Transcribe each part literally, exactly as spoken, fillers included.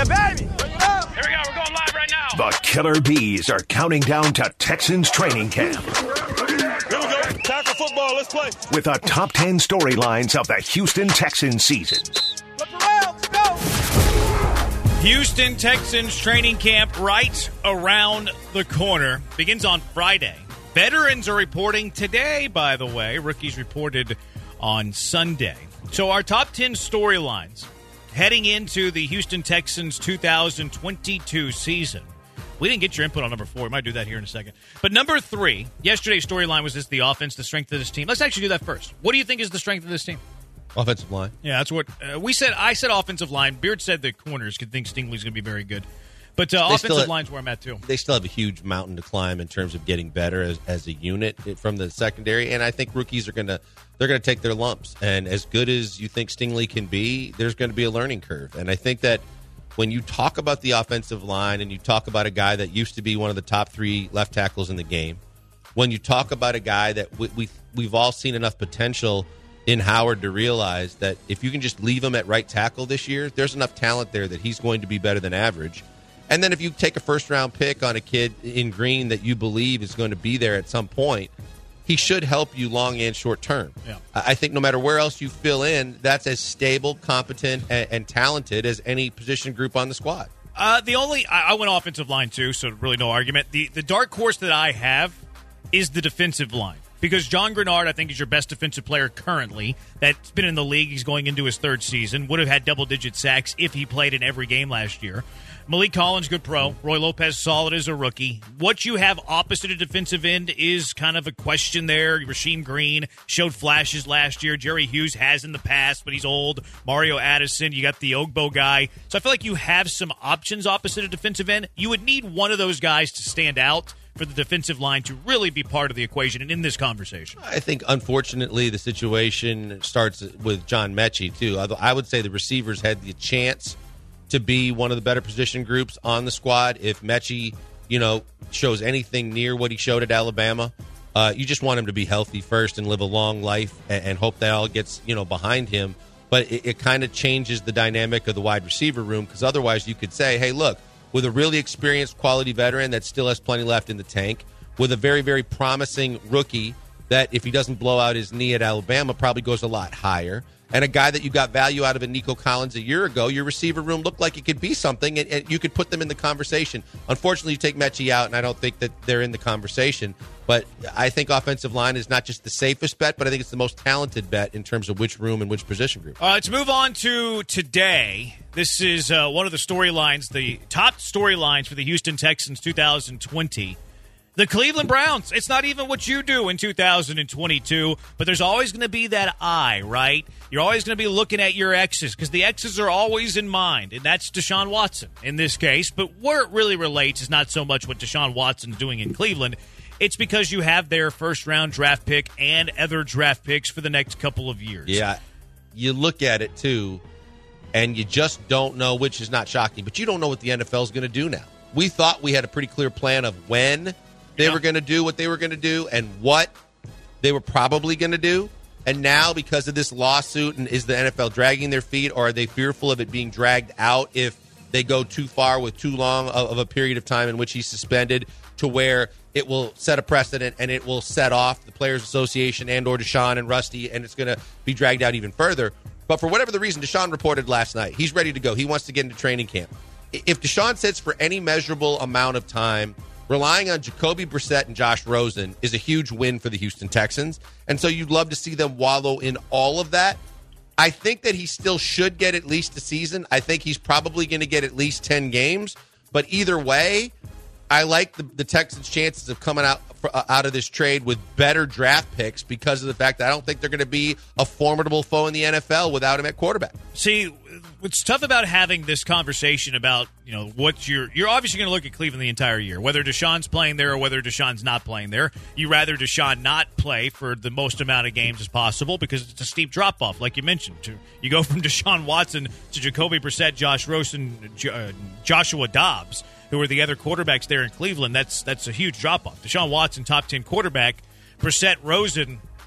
Yeah, baby. Bring it up. Here we go. We're going live right now. The Killer Bees are counting down to Texans training camp. Here we go. Tackle football. Let's play. With the top ten storylines of the Houston Texans season. Look around. Let's go. Houston Texans training camp right around the corner. Begins on Friday. Veterans are reporting today, by the way. Rookies reported on Sunday. So our top ten storylines heading into the Houston Texans two thousand twenty-two season. We didn't get your input on number four. We might do that here in a second. But number three, yesterday's storyline was this: the offense, the strength of this team. Let's actually do that first. What do you think is the strength of this team? Offensive line. Yeah, that's what uh, we said. I said offensive line. Beard said the corners could think Stingley's going to be very good. But uh, offensive have, line's where I'm at, too. They still have a huge mountain to climb in terms of getting better as, as a unit from the secondary. And I think rookies are going to they're going to take their lumps. And as good as you think Stingley can be, there's going to be a learning curve. And I think that when you talk about the offensive line and you talk about a guy that used to be one of the top three left tackles in the game, when you talk about a guy that we, we, we've all seen enough potential in Howard to realize that if you can just leave him at right tackle this year, there's enough talent there that he's going to be better than average. And then if you take a first-round pick on a kid in Green that you believe is going to be there at some point, he should help you long and short term. Yeah. I think no matter where else you fill in, that's as stable, competent, and, and talented as any position group on the squad. Uh, the only I, I went offensive line, too, so really no argument. The, the dark horse that I have is the defensive line. Because John Grenard, I think, is your best defensive player currently. That's been in the league. He's going into his third season. Would have had double-digit sacks if he played in every game last year. Malik Collins, good pro. Roy Lopez, solid as a rookie. What you have opposite a defensive end is kind of a question there. Rasheem Green showed flashes last year. Jerry Hughes has in the past, but he's old. Mario Addison, you got the Ogbo guy. So I feel like you have some options opposite a defensive end. You would need one of those guys to stand out for the defensive line to really be part of the equation and in this conversation. I think, unfortunately, the situation starts with John Mechie, too. I would say the receivers had the chance to be one of the better position groups on the squad. If Mechie, you know, shows anything near what he showed at Alabama, uh, you just want him to be healthy first and live a long life and, and hope that all gets, you know, behind him. But it, it kind of changes the dynamic of the wide receiver room, because otherwise you could say, hey, look, with a really experienced quality veteran that still has plenty left in the tank, with a very, very promising rookie that if he doesn't blow out his knee at Alabama probably goes a lot higher, and a guy that you got value out of in Nico Collins a year ago, your receiver room looked like it could be something, and, and you could put them in the conversation. Unfortunately, you take Mechie out, and I don't think that they're in the conversation. But I think offensive line is not just the safest bet, but I think it's the most talented bet in terms of which room and which position group. All right, let's move on to today. This is uh, one of the storylines, the top storylines for the Houston Texans two thousand twenty. The Cleveland Browns. It's not even what you do in two thousand twenty-two, but there's always going to be that eye, right? You're always going to be looking at your X's because the X's are always in mind, and that's Deshaun Watson in this case. But where it really relates is not so much what Deshaun Watson's doing in Cleveland. It's because you have their first-round draft pick and other draft picks for the next couple of years. Yeah, you look at it, too, and you just don't know, which is not shocking, but you don't know what the N F L is going to do now. We thought we had a pretty clear plan of when they yeah. were going to do what they were going to do and what they were probably going to do. And now, because of this lawsuit, and is the N F L dragging their feet, or are they fearful of it being dragged out if they go too far with too long of, of a period of time in which he's suspended, to where it will set a precedent and it will set off the Players Association and or Deshaun and Rusty, and it's going to be dragged out even further. But for whatever the reason, Deshaun reported last night, he's ready to go. He wants to get into training camp. If Deshaun sits for any measurable amount of time, relying on Jacoby Brissett and Josh Rosen is a huge win for the Houston Texans. And so you'd love to see them wallow in all of that. I think that he still should get at least a season. I think he's probably going to get at least ten games. But either way, I like the, the Texans' chances of coming out for, uh, out of this trade with better draft picks because of the fact that I don't think they're going to be a formidable foe in the N F L without him at quarterback. See, what's tough about having this conversation about, you know, what you're you're obviously going to look at Cleveland the entire year, whether Deshaun's playing there or whether Deshaun's not playing there. You rather Deshaun not play for the most amount of games as possible because it's a steep drop off, like you mentioned. You go from Deshaun Watson to Jacoby Brissett, Josh Rosen, uh, Joshua Dobbs, who are the other quarterbacks there in Cleveland. That's that's a huge drop off. Deshaun Watson, top ten quarterback. Brissett, Rosen,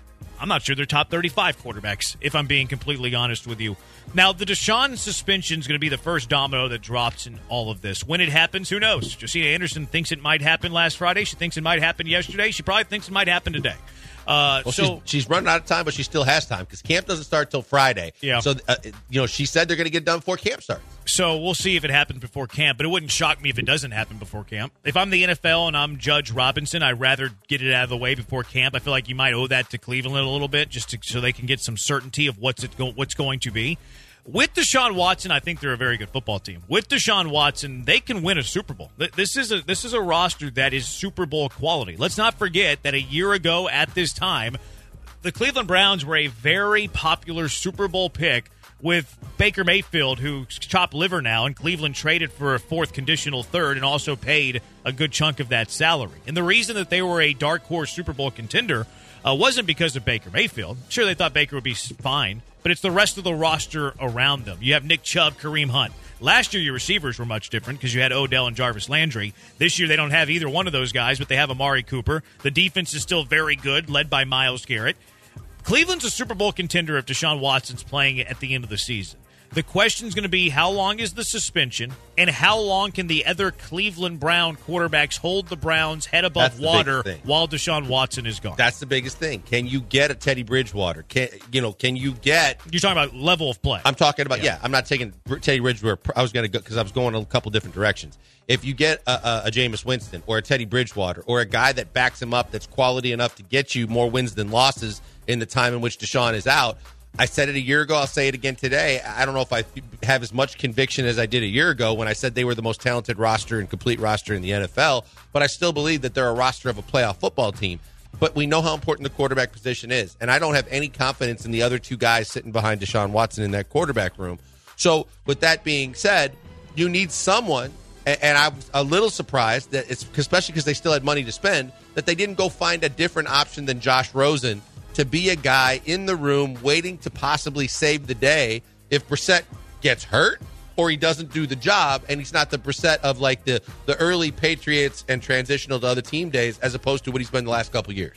I'm not sure they're top thirty-five quarterbacks, if I'm being completely honest with you. Now, the Deshaun suspension is going to be the first domino that drops in all of this. When it happens, who knows? Josina Anderson thinks it might happen last Friday. She thinks it might happen yesterday. She probably thinks it might happen today. Uh, well, so she's, she's running out of time, but she still has time because camp doesn't start till Friday. Yeah. So, uh, you know, she said they're going to get done before camp starts. So we'll see if it happens before camp, but it wouldn't shock me if it doesn't happen before camp. If I'm the N F L and I'm Judge Robinson, I'd rather get it out of the way before camp. I feel like you might owe that to Cleveland a little bit, just to, so they can get some certainty of what's it go, what's going to be. With Deshaun Watson, I think they're a very good football team. With Deshaun Watson, they can win a Super Bowl. This is a this is a roster that is Super Bowl quality. Let's not forget that a year ago at this time, the Cleveland Browns were a very popular Super Bowl pick with Baker Mayfield, who's chopped liver now, and Cleveland traded for a fourth conditional third and also paid a good chunk of that salary. And the reason that they were a dark horse Super Bowl contender uh, wasn't because of Baker Mayfield. Sure, they thought Baker would be fine, but it's the rest of the roster around them. You have Nick Chubb, Kareem Hunt. Last year, your receivers were much different because you had Odell and Jarvis Landry. This year, they don't have either one of those guys, but they have Amari Cooper. The defense is still very good, led by Myles Garrett. Cleveland's a Super Bowl contender if Deshaun Watson's playing at the end of the season. The question is going to be how long is the suspension and how long can the other Cleveland Brown quarterbacks hold the Browns head above water while Deshaun Watson is gone? That's the biggest thing. Can you get a Teddy Bridgewater? Can you know? Can you get? You're talking about level of play. I'm talking about yeah. yeah I'm not taking Teddy Bridgewater. I was going to go because I was going a couple different directions. If you get a, a, a Jameis Winston or a Teddy Bridgewater or a guy that backs him up that's quality enough to get you more wins than losses in the time in which Deshaun is out. I said it a year ago. I'll say it again today. I don't know if I have as much conviction as I did a year ago when I said they were the most talented roster and complete roster in the N F L, but I still believe that they're a roster of a playoff football team. But we know how important the quarterback position is, and I don't have any confidence in the other two guys sitting behind Deshaun Watson in that quarterback room. So with that being said, you need someone, and I was a little surprised that it's especially because they still had money to spend, that they didn't go find a different option than Josh Rosen to be a guy in the room waiting to possibly save the day if Brissett gets hurt or he doesn't do the job and he's not the Brissett of like the, the early Patriots and transitional to other team days as opposed to what he's been the last couple of years.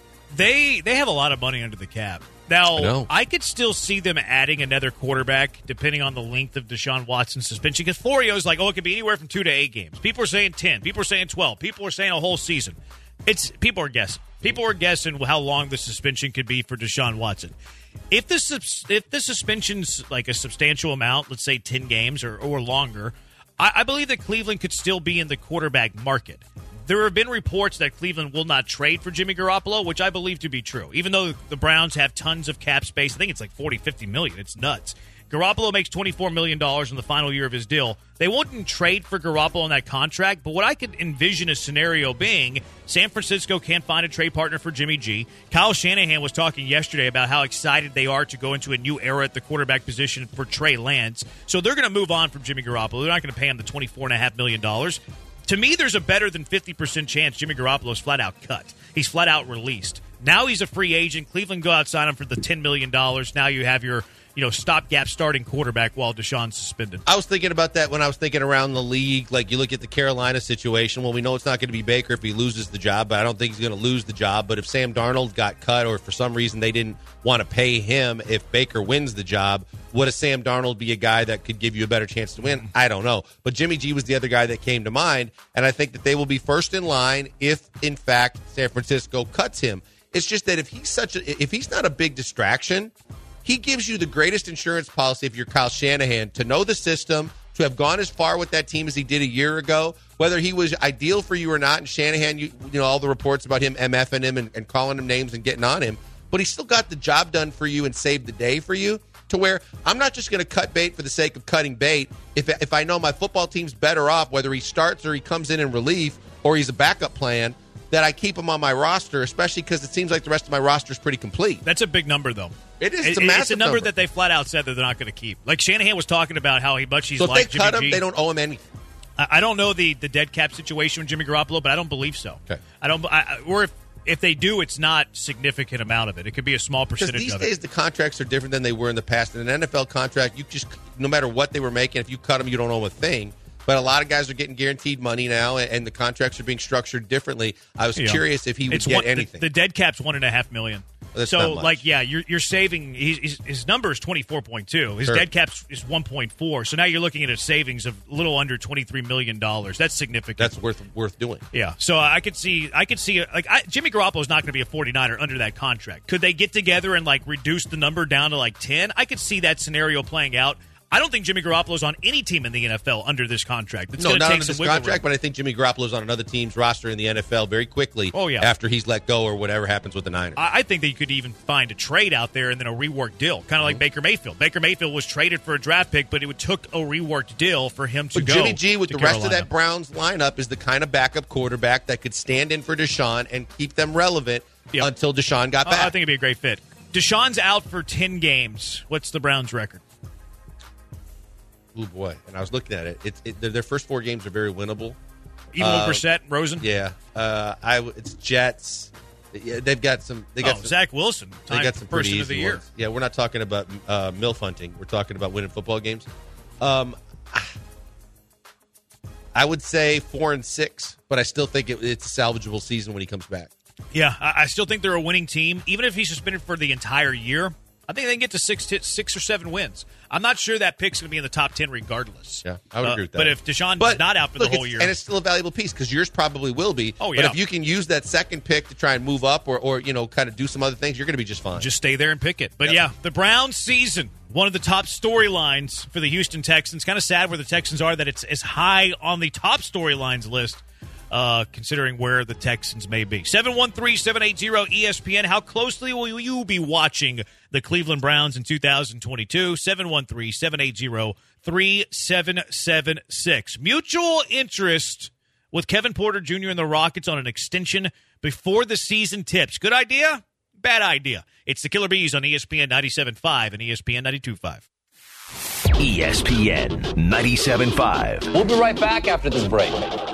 They they have a lot of money under the cap. Now, I, I could still see them adding another quarterback depending on the length of Deshaun Watson's suspension because Florio's like, oh, it could be anywhere from two to eight games. People are saying ten. People are saying twelve. People are saying a whole season. It's people are guessing. People are guessing how long the suspension could be for Deshaun Watson. If the if the suspension's like a substantial amount, let's say ten games or, or longer, I, I believe that Cleveland could still be in the quarterback market. There have been reports that Cleveland will not trade for Jimmy Garoppolo, which I believe to be true. Even though the Browns have tons of cap space, I think it's like forty, fifty million. It's nuts. Garoppolo makes twenty-four million dollars in the final year of his deal. They wouldn't trade for Garoppolo on that contract, but what I could envision a scenario being, San Francisco can't find a trade partner for Jimmy G. Kyle Shanahan was talking yesterday about how excited they are to go into a new era at the quarterback position for Trey Lance. So they're going to move on from Jimmy Garoppolo. They're not going to pay him the twenty-four point five million dollars. To me, there's a better than fifty percent chance Jimmy Garoppolo is flat out cut. He's flat out released. Now he's a free agent. Cleveland go outside him for the ten million dollars. Now you have your you know, stopgap starting quarterback while Deshaun's suspended. I was thinking about that when I was thinking around the league. Like, you look at the Carolina situation. Well, we know it's not going to be Baker if he loses the job, but I don't think he's going to lose the job. But if Sam Darnold got cut or for some reason they didn't want to pay him if Baker wins the job, would a Sam Darnold be a guy that could give you a better chance to win? I don't know. But Jimmy G was the other guy that came to mind, and I think that they will be first in line if, in fact, San Francisco cuts him. It's just that if he's such a, if he's not a big distraction, he gives you the greatest insurance policy if you're Kyle Shanahan to know the system, to have gone as far with that team as he did a year ago, whether he was ideal for you or not. And Shanahan, you, you know, all the reports about him MFing him and, and calling him names and getting on him, but he still got the job done for you and saved the day for you to where I'm not just going to cut bait for the sake of cutting bait. If, if I know my football team's better off, whether he starts or he comes in in relief or he's a backup plan, that I keep him on my roster, especially because it seems like the rest of my roster is pretty complete. That's a big number, though. It is. It's a massive It's a number, number that they flat out said that they're not going to keep. Like Shanahan was talking about how he much he's so if like they cut Jimmy him, G. they don't owe him anything. I, I don't know the, the dead cap situation with Jimmy Garoppolo, but I don't believe so. Okay. I don't. I, or if if they do, it's not significant amount of it. It could be a small percentage. Because these of days it. the contracts are different than they were in the past. In an N F L contract, you just no matter what they were making, if you cut them, you don't owe them a thing. But a lot of guys are getting guaranteed money now, and the contracts are being structured differently. I was yeah. curious if he would it's get one, anything. The, the dead cap's one and a half million. That's so, not much. like, yeah, you're you're saving. He's, his number is twenty-four point two. His Sure. dead cap is one point four. So now you're looking at a savings of a little under twenty-three million dollars. That's significant. That's worth worth doing. Yeah. So I could see, I could see, like, I, Jimmy Garoppolo is not going to be a forty-niner under that contract. Could they get together and, like, reduce the number down to, like, ten? I could see that scenario playing out. I don't think Jimmy Garoppolo's on any team in the N F L under this contract. It's No, gonna not take under some this wiggle contract, room. but I think Jimmy Garoppolo's on another team's roster in the N F L very quickly. Oh, yeah. After he's let go or whatever happens with the Niners. I I think that you could even find a trade out there and then a reworked deal, kind of like Baker Mayfield. Baker Mayfield was traded for a draft pick, but it took a reworked deal for him to But go. Jimmy G with to the rest Carolina. of that Browns lineup is the kind of backup quarterback that could stand in for Deshaun and keep them relevant Yep. until Deshaun got Uh, back. I think it'd be a great fit. Deshaun's out for ten games. What's the Browns' record? Oh boy! And I was looking at it. It's it, their, their first four games are very winnable. Even Uh, with Brissett and Rosen? Yeah, uh, I w- it's Jets. Yeah, they've got some. They got Oh, some, Zach Wilson, They time got some pretty person of the easy year. ones. Yeah, we're not talking about uh, MILF hunting. We're talking about winning football games. Um, I would say four and six, but I still think it, it's a salvageable season when he comes back. Yeah, I, I still think they're a winning team. Even if he's suspended for the entire year, I think they can get to six, t- six or seven wins. I'm not sure that pick's going to be in the top ten regardless. Yeah, I would Uh, agree with that. But if Deshaun's But not out for look, the whole it's- year, and it's still a valuable piece because yours probably will be. Oh, But yeah. if you can use that second pick to try and move up or, or you know, kind of do some other things, you're going to be just fine. just stay there and pick it. But Yep. yeah, the Browns season, one of the top storylines for the Houston Texans. Kind of sad where the Texans are that it's as high on the top storylines list, uh, considering where the Texans may be. seven one three, seven eight zero, E S P N. How closely will you be watching the Cleveland Browns in two thousand twenty-two? seven one three, seven eight zero, three seven seven six. Mutual interest with Kevin Porter Junior and the Rockets on an extension before the season tips. Good idea? Bad idea. It's the Killer Bees on E S P N ninety-seven point five and E S P N ninety-two point five. E S P N ninety-seven point five. We'll be right back after this break.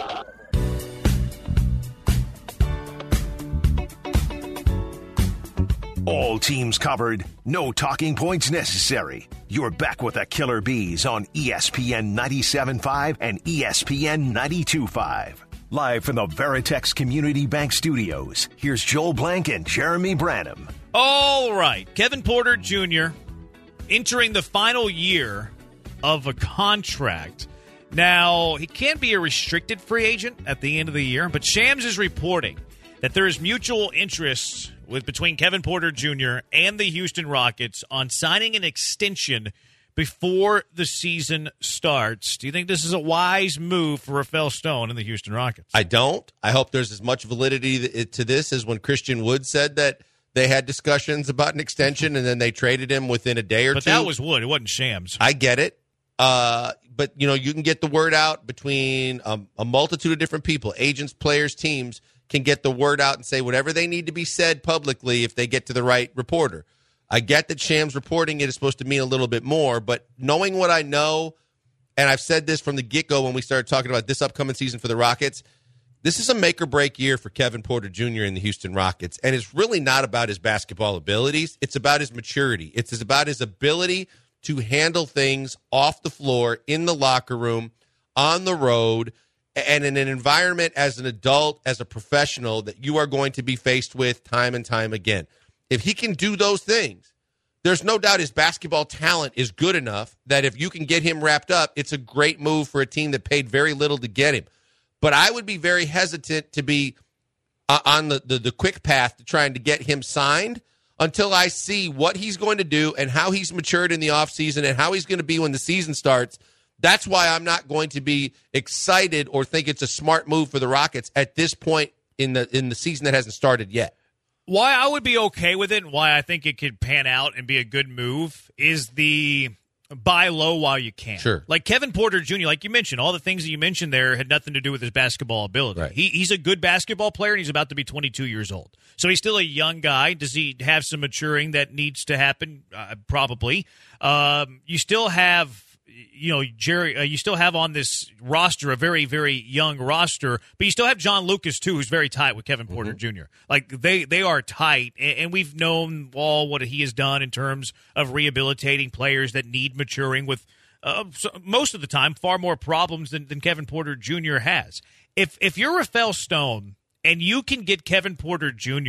All teams covered. No talking points necessary. You're back with the Killer Bees on E S P N ninety-seven point five and E S P N ninety-two point five. Live from the Veritex Community Bank Studios, here's Joel Blank and Jeremy Branham. All right. Kevin Porter Junior entering the final year of a contract. Now, he can't be a restricted free agent at the end of the year, but Shams is reporting that there is mutual interest with between Kevin Porter Junior and the Houston Rockets on signing an extension before the season starts. Do you think this is a wise move for Rafael Stone and the Houston Rockets? I don't. I hope there's as much validity th- to this as when Christian Wood said that they had discussions about an extension and then they traded him within a day or but two. that was Wood. It wasn't Shams. I get it. Uh, but, you know, you can get the word out between um, a multitude of different people, agents, players, teams can get the word out and say whatever they need to be said publicly if they get to the right reporter. I get that Shams reporting it is supposed to mean a little bit more, but knowing what I know, and I've said this from the get-go when we started talking about this upcoming season for the Rockets, this is a make-or-break year for Kevin Porter Junior and the Houston Rockets, and it's really not about his basketball abilities. It's about his maturity. It's about his ability to handle things off the floor, in the locker room, on the road, and in an environment as an adult, as a professional, that you are going to be faced with time and time again. If he can do those things, there's no doubt his basketball talent is good enough that if you can get him wrapped up, it's a great move for a team that paid very little to get him. But I would be very hesitant to be uh, on the, the, the quick path to trying to get him signed until I see what he's going to do and how he's matured in the offseason and how he's going to be when the season starts. That's why I'm not going to be excited or think it's a smart move for the Rockets at this point in the in the season that hasn't started yet. Why I would be okay with it and why I think it could pan out and be a good move is the buy low while you can. Sure. Like Kevin Porter Junior, like you mentioned, all the things that you mentioned there had nothing to do with his basketball ability. Right. He, he's a good basketball player, and he's about to be twenty-two years old. So he's still a young guy. Does he have some maturing that needs to happen? Uh, probably. Um, you still have... You know, Jerry, uh, you still have on this roster a very, very young roster, but you still have John Lucas, too, who's very tight with Kevin Porter mm-hmm. Junior Like, they, they are tight, and, and we've known all what he has done in terms of rehabilitating players that need maturing with, uh, so most of the time, far more problems than, than Kevin Porter Junior has. If, if you're Rafael Stone and you can get Kevin Porter Junior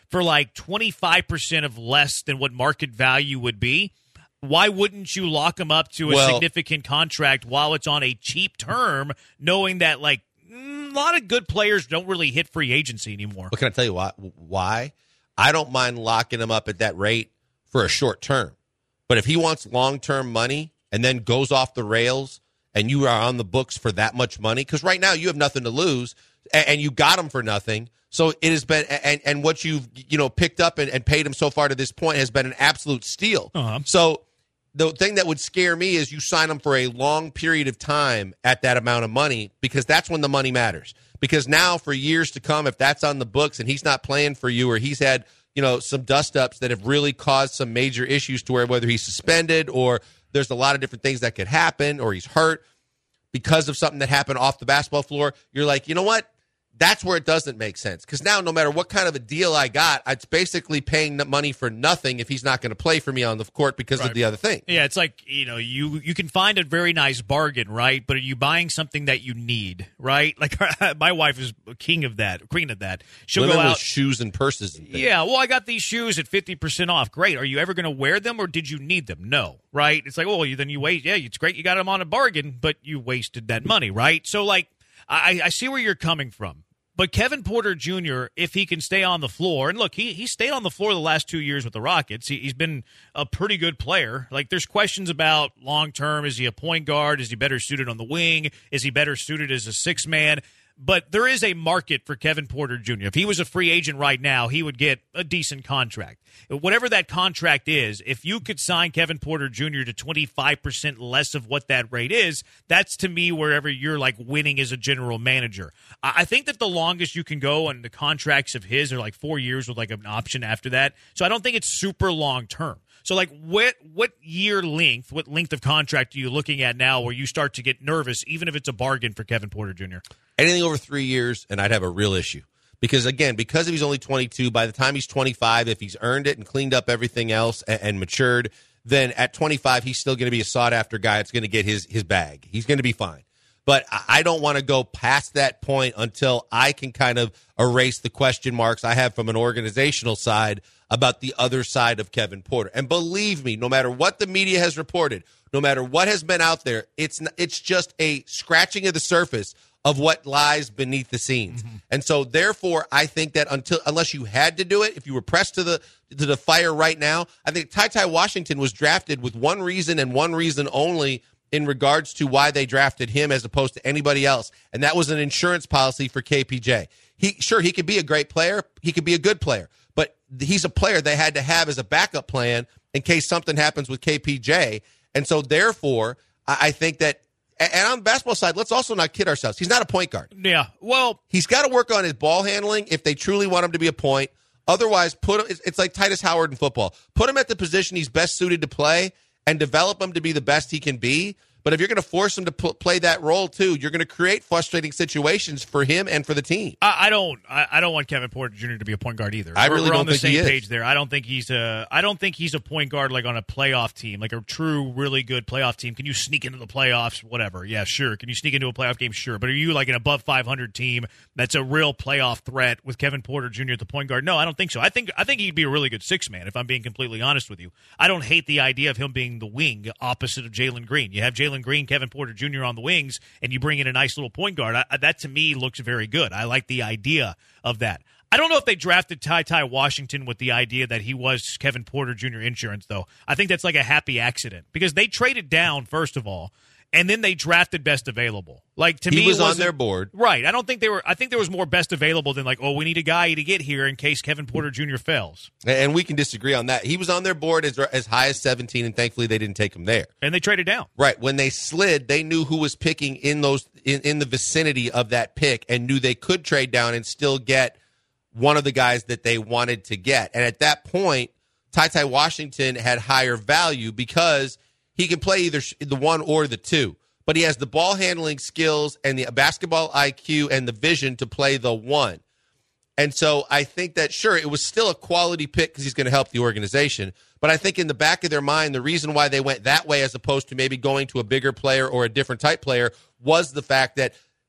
for like twenty-five percent of less than what market value would be, why wouldn't you lock him up to a well, significant contract while it's on a cheap term, knowing that like mm, a lot of good players don't really hit free agency anymore? But can I tell you why? Why? I don't mind locking him up at that rate for a short term. But if he wants long-term money and then goes off the rails and you are on the books for that much money, because right now you have nothing to lose and, and you got him for nothing. So it has been, and, and what you've you know picked up and, and paid him so far to this point has been an absolute steal. Uh-huh. So the thing that would scare me is you sign him for a long period of time at that amount of money, because that's when the money matters. Because now for years to come, if that's on the books and he's not playing for you, or he's had you know some dust-ups that have really caused some major issues to where whether he's suspended or there's a lot of different things that could happen, or he's hurt because of something that happened off the basketball floor, you're like, you know what? That's where it doesn't make sense. Because now no matter what kind of a deal I got, it's basically paying money for nothing if he's not going to play for me on the court because right. of the other thing. Yeah, it's like, you know, you you can find a very nice bargain, right? But are you buying something that you need, right? Like my wife is king of that, queen of that. She'll Women go out with shoes and purses and things. Yeah, well, I got these shoes at fifty percent off. Great. Are you ever going to wear them, or did you need them? No, right? It's like, oh, you then you wait. Yeah, it's great. You got them on a bargain, but you wasted that money, right? So, like, I, I see where you're coming from. But Kevin Porter Junior, if he can stay on the floor, and look, he he stayed on the floor the last two years with the Rockets. He, he's been a pretty good player. Like, there's questions about long-term. Is he a point guard? Is he better suited on the wing? Is he better suited as a six-man? But there is a market for Kevin Porter Junior If he was a free agent right now, he would get a decent contract. Whatever that contract is, if you could sign Kevin Porter Junior to twenty-five percent less of what that rate is, that's to me wherever you're like winning as a general manager. I think that the longest you can go on the contracts of his are like four years with like an option after that. So I don't think it's super long term. So, like, what what year length, what length of contract are you looking at now where you start to get nervous, even if it's a bargain for Kevin Porter Junior? Anything over three years, and I'd have a real issue. Because, again, because if he's only twenty-two, by the time he's twenty-five, if he's earned it and cleaned up everything else and, and matured, then at twenty-five, he's still going to be a sought-after guy that's going to get his, his bag. He's going to be fine. But I don't want to go past that point until I can kind of erase the question marks I have from an organizational side about the other side of Kevin Porter. And believe me, no matter what the media has reported, no matter what has been out there, it's it's just a scratching of the surface of what lies beneath the scenes. Mm-hmm. And so, therefore, I think that until unless you had to do it, if you were pressed to the to the fire right now, I think Ty Ty Washington was drafted with one reason and one reason only in regards to why they drafted him as opposed to anybody else, and that was an insurance policy for K P J. He sure he could be a great player, he could be a good player, but he's a player they had to have as a backup plan in case something happens with K P J. And so, therefore, I think that. And on the basketball side, let's also not kid ourselves. He's not a point guard. Yeah, well, he's got to work on his ball handling if they truly want him to be a point. Otherwise, put him, it's like Titus Howard in football. Put him at the position he's best suited to play and develop him to be the best he can be. But if you're going to force him to p- play that role too, you're going to create frustrating situations for him and for the team. I, I don't. I, I don't want Kevin Porter Junior to be a point guard either. I we're, really we're don't on the think same he is. page there. I don't think he's a. I don't think he's a point guard like on a playoff team, like a true, really good playoff team. Can you sneak into the playoffs? Whatever. Yeah, sure. Can you sneak into a playoff game? Sure. But are you like an above five hundred team that's a real playoff threat with Kevin Porter Junior at the point guard? No, I don't think so. I think I think he'd be a really good six man. If I'm being completely honest with you, I don't hate the idea of him being the wing opposite of Jalen Green. You have Jalen Green, Kevin Porter Junior on the wings, and you bring in a nice little point guard. I, that, to me, looks very good. I like the idea of that. I don't know if they drafted Ty Ty Washington with the idea that he was Kevin Porter Junior insurance, though. I think that's like a happy accident because they traded down, first of all, and then they drafted best available. Like to he me, he was it on their board, right? I don't think they were. I think there was more best available than like, oh, we need a guy to get here in case Kevin Porter Junior fails. And we can disagree on that. He was on their board as as high as seventeen, and thankfully they didn't take him there. And they traded down. Right when they slid, they knew who was picking in those in, in the vicinity of that pick, and knew they could trade down and still get one of the guys that they wanted to get. And at that point, Ty Ty Washington had higher value because he can play either the one or the two. But he has the ball handling skills and the basketball I Q and the vision to play the one. And so I think that, sure, it was still a quality pick because he's going to help the organization. But I think in the back of their mind, the reason why they went that way as opposed to maybe going to a bigger player or a different type player was the fact that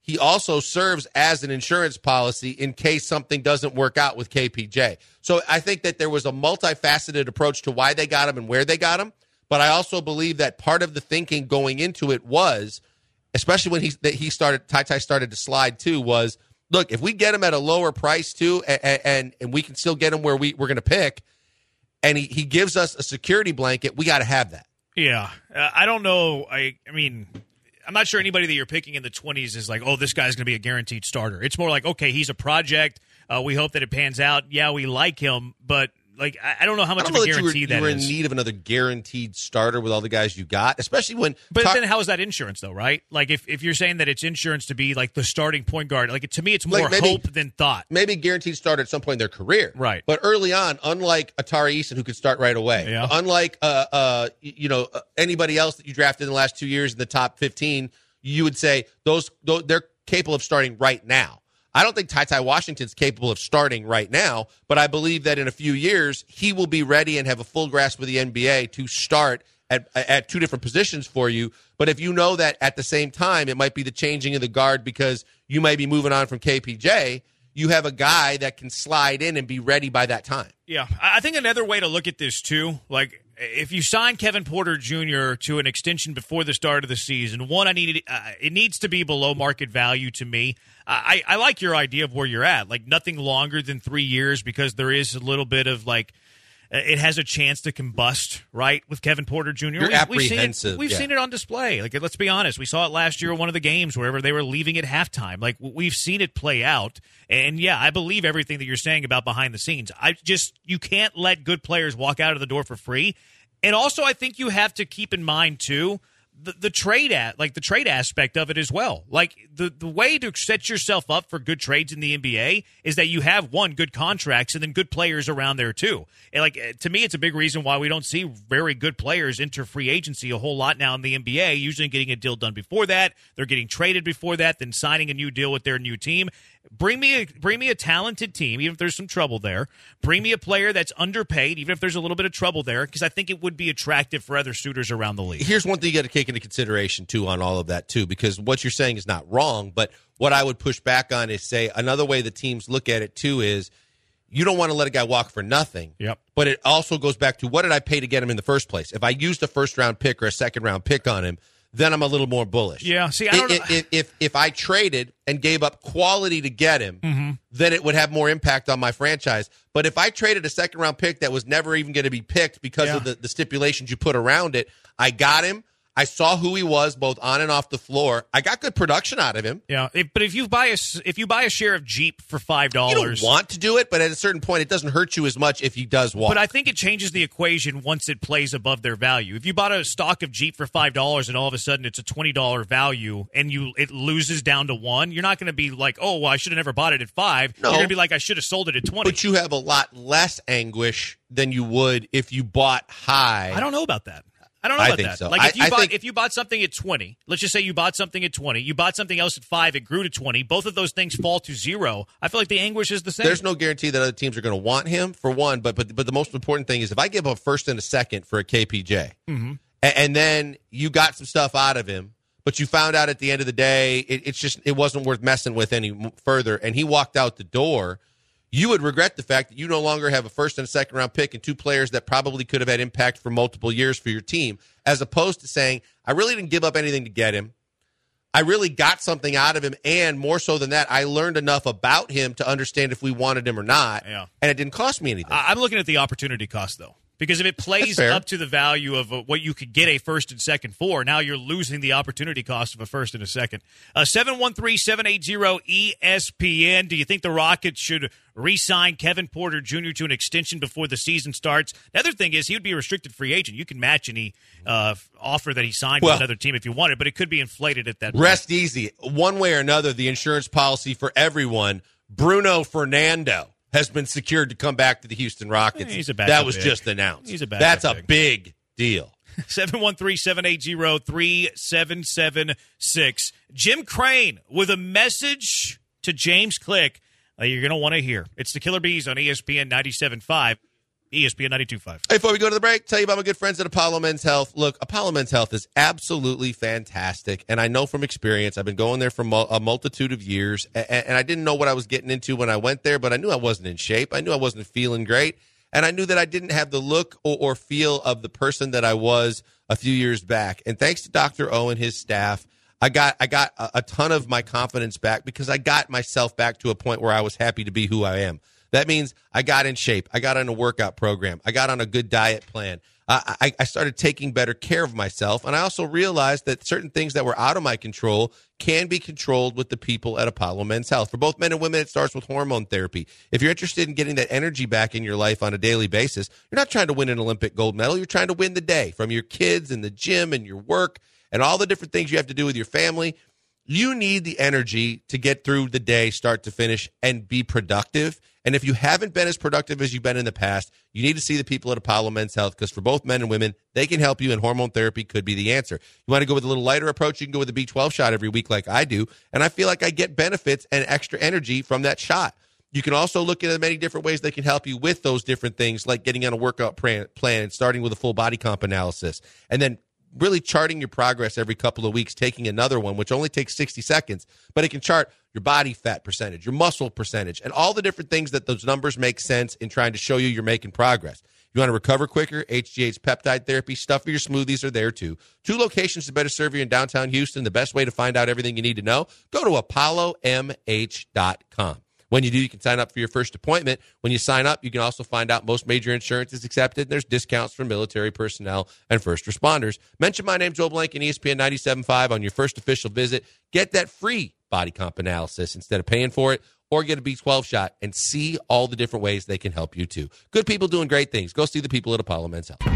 he also serves as an insurance policy in case something doesn't work out with K P J. So I think that there was a multifaceted approach to why they got him and where they got him. But I also believe that part of the thinking going into it was, especially when he that he started, Ty Ty started to slide too, was, look, if we get him at a lower price too, and and, and we can still get him where we, we're going to pick, and he, he gives us a security blanket, we got to have that. Yeah. Uh, I don't know. I, I mean, I'm not sure anybody that you're picking in the twenties is like, oh, this guy's going to be a guaranteed starter. It's more like, okay, he's a project. Uh, we hope that it pans out. Yeah, we like him, but like I, I don't know how much of a guarantee that, you were, that you were is. in need of another guaranteed starter with all the guys you got, especially when. But tar- then how is that insurance though, right? Like if, if you're saying that it's insurance to be like the starting point guard, like to me it's more like maybe, hope than thought. Maybe guaranteed starter at some point in their career, right? But early on, unlike Atari Eason, who could start right away, yeah. unlike uh, uh, you know uh, anybody else that you drafted in the last two years in the top fifteen, you would say those, those they're capable of starting right now. I don't think Ty Ty Washington's capable of starting right now, but I believe that in a few years he will be ready and have a full grasp of the N B A to start at at two different positions for you. But if you know that at the same time it might be the changing of the guard because you might be moving on from K P J, you have a guy that can slide in and be ready by that time. Yeah, I think another way to look at this too, like if you sign Kevin Porter Junior to an extension before the start of the season, one, I need uh, it needs to be below market value to me. I, I like your idea of where you're at, like nothing longer than three years because there is a little bit of like it has a chance to combust, right, with Kevin Porter Junior You're we, apprehensive. We've, seen it, we've yeah. seen it on display. Like let's be honest, we saw it last year in one of the games wherever they were leaving at halftime. Like we've seen it play out. And yeah, I believe everything that you're saying about behind the scenes. I just you can't let good players walk out of the door for free. And also, I think you have to keep in mind too the, the trade at like the trade aspect of it as well. Like the the way to set yourself up for good trades in the N B A is that you have one good contracts and then good players around there too. And like to me, it's a big reason why we don't see very good players enter free agency a whole lot now in the N B A. Usually, getting a deal done before that, they're getting traded before that, then signing a new deal with their new team. Bring me a bring me a talented team, even if there's some trouble there. Bring me a player that's underpaid, even if there's a little bit of trouble there, because I think it would be attractive for other suitors around the league. Here's one thing you got to take into consideration, too, on all of that, too, because what you're saying is not wrong, but what I would push back on is say another way the teams look at it, too, is you don't want to let a guy walk for nothing. Yep. But it also goes back to what did I pay to get him in the first place? If I used a first-round pick or a second-round pick on him, then I'm a little more bullish. Yeah, see, I don't if, know. If, if, if I traded and gave up quality to get him, mm-hmm. then it would have more impact on my franchise. But if I traded a second-round pick that was never even going to be picked because yeah. of the, the stipulations you put around it, I got him. I saw who he was both on and off the floor. I got good production out of him. Yeah, if, but if you buy a if you buy a share of Jeep for five dollars, you don't want to do it, but at a certain point, it doesn't hurt you as much if he does walk. But I think it changes the equation once it plays above their value. If you bought a stock of Jeep for five dollars and all of a sudden it's a twenty dollar value and you it loses down to one, you're not going to be like, oh, well, I should have never bought it at five. No. You're going to be like, I should have sold it at twenty. But you have a lot less anguish than you would if you bought high. I don't know about that. I don't know I about think that. so. Like if you I, I bought think, if you bought something at twenty, let's just say you bought something at twenty, you bought something else at five, it grew to twenty. Both of those things fall to zero. I feel like the anguish is the same. There's no guarantee that other teams are going to want him for one, but but but the most important thing is if I give up a first and a second for a K P J, mm-hmm. and, and then you got some stuff out of him, but you found out at the end of the day it, it's just it wasn't worth messing with any further, and he walked out the door. You would regret the fact that you no longer have a first and a second round pick and two players that probably could have had impact for multiple years for your team, as opposed to saying, I really didn't give up anything to get him. I really got something out of him, and more so than that, I learned enough about him to understand if we wanted him or not, yeah. and it didn't cost me anything. I'm looking at the opportunity cost, though. Because if it plays up to the value of uh, what you could get a first and second for, now you're losing the opportunity cost of a first and a second. Uh, seven one three, seven eight zero, E S P N. Do you think the Rockets should re-sign Kevin Porter Junior to an extension before the season starts? The other thing is he would be a restricted free agent. You can match any uh, offer that he signed well, with another team if you wanted, but it could be inflated at that point. Rest easy. One way or another, the insurance policy for everyone, Bruno Fernando, has been secured to come back to the Houston Rockets. He's a that was pick. just announced. He's a That's a pick. big deal. seven one three, seven eight zero, three seven seven six. Jim Crane with a message to James Click uh, you're going to want to hear. It's the Killer Bees on E S P N ninety-seven point five. E S P N ninety-two point five. Hey, before we go to the break, tell you about my good friends at Apollo Men's Health. Look, Apollo Men's Health is absolutely fantastic, and I know from experience, I've been going there for a multitude of years, and I didn't know what I was getting into when I went there, but I knew I wasn't in shape. I knew I wasn't feeling great, and I knew that I didn't have the look or, or feel of the person that I was a few years back. And thanks to Doctor O and his staff, I got I got a, a ton of my confidence back because I got myself back to a point where I was happy to be who I am. That means I got in shape. I got on a workout program. I got on a good diet plan. Uh, I, I started taking better care of myself. And I also realized that certain things that were out of my control can be controlled with the people at Apollo Men's Health. For both men and women, it starts with hormone therapy. If you're interested in getting that energy back in your life on a daily basis, you're not trying to win an Olympic gold medal. You're trying to win the day from your kids and the gym and your work and all the different things you have to do with your family. You need the energy to get through the day, start to finish, and be productive. And if you haven't been as productive as you've been in the past, you need to see the people at Apollo Men's Health because for both men and women, they can help you, and hormone therapy could be the answer. You want to go with a little lighter approach, you can go with the B twelve shot every week like I do, and I feel like I get benefits and extra energy from that shot. You can also look at many different ways they can help you with those different things, like getting on a workout plan and starting with a full body comp analysis, and then really charting your progress every couple of weeks, taking another one, which only takes sixty seconds, but it can chart your body fat percentage, your muscle percentage, and all the different things that those numbers make sense in trying to show you you're making progress. You want to recover quicker? H G H's peptide therapy, stuff for your smoothies are there too. Two locations to better serve you in downtown Houston. The best way to find out everything you need to know, go to apollo m h dot com. When you do, you can sign up for your first appointment. When you sign up, you can also find out most major insurance is accepted. And there's discounts for military personnel and first responders. Mention my name, Joel Blank, and E S P N ninety-seven point five on your first official visit. Get that free body comp analysis instead of paying for it, or get a B twelve shot and see all the different ways they can help you too. Good people doing great things. Go see the people at Apollo Men's Health.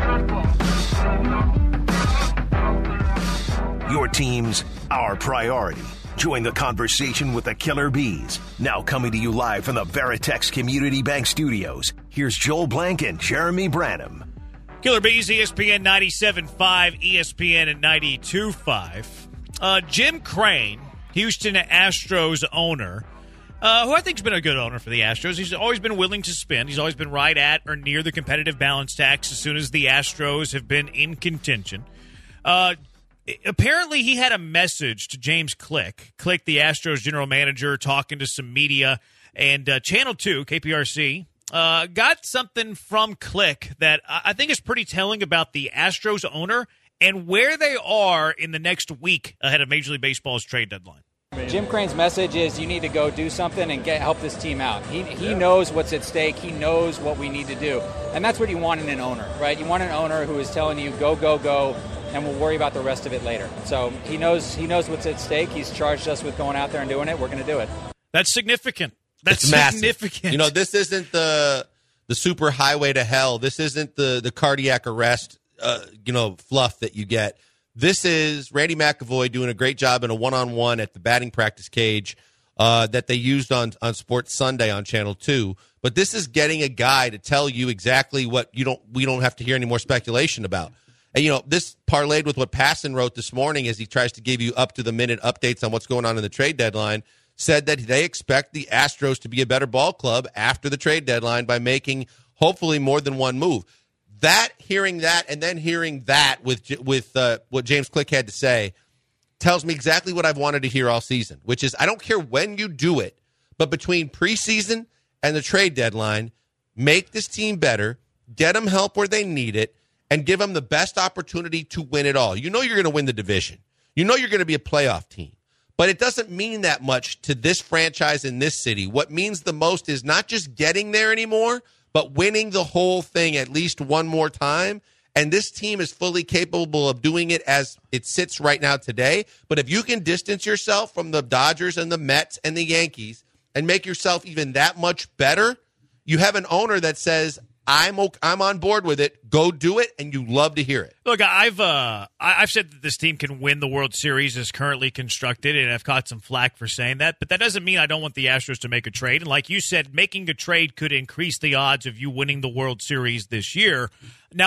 Your team's our priority. Join the conversation with the Killer Bees. Now coming to you live from the Veritex Community Bank Studios. Here's Joel Blank and Jeremy Branham. Killer Bees, E S P N ninety-seven point five, E S P N and ninety-two point five. Uh, Jim Crane, Houston Astros owner, uh, who I think has been a good owner for the Astros. He's always been willing to spend. He's always been right at or near the competitive balance tax as soon as the Astros have been in contention. Uh, apparently, he had a message to James Click, Click, the Astros general manager, talking to some media, and uh, Channel two, K P R C, uh, got something from Click that I think is pretty telling about the Astros owner and where they are in the next week ahead of Major League Baseball's trade deadline. Jim Crane's message is you need to go do something and get help this team out. He he knows what's at stake. He knows what we need to do. And that's what you want in an owner, right? You want an owner who is telling you go, go, go, and we'll worry about the rest of it later. So he knows he knows what's at stake. He's charged us with going out there and doing it. We're going to do it. That's significant. That's it's massive. significant. You know, this isn't the the super highway to hell. This isn't the, the cardiac arrest, uh, you know, fluff that you get. This is Randy McAvoy doing a great job in a one-on-one at the batting practice cage uh, that they used on, on Sports Sunday on Channel two. But this is getting a guy to tell you exactly what you don't. we don't have to hear any more speculation about. And, you know, this parlayed with what Passan wrote this morning as he tries to give you up-to-the-minute updates on what's going on in the trade deadline, said that they expect the Astros to be a better ball club after the trade deadline by making hopefully more than one move. That, hearing that, and then hearing that with with uh, what James Click had to say tells me exactly what I've wanted to hear all season, which is I don't care when you do it, but between preseason and the trade deadline, make this team better, get them help where they need it, and give them the best opportunity to win it all. You know you're going to win the division. You know you're going to be a playoff team. But it doesn't mean that much to this franchise in this city. What means the most is not just getting there anymore, but winning the whole thing at least one more time. And this team is fully capable of doing it as it sits right now today. But if you can distance yourself from the Dodgers and the Mets and the Yankees and make yourself even that much better, you have an owner that says, I'm okay, I'm on board with it. Go do it, and you love to hear it. Look, I've uh, I've said that this team can win the World Series as currently constructed, and I've caught some flack for saying that. But that doesn't mean I don't want the Astros to make a trade. And like you said, making a trade could increase the odds of you winning the World Series this year. Now,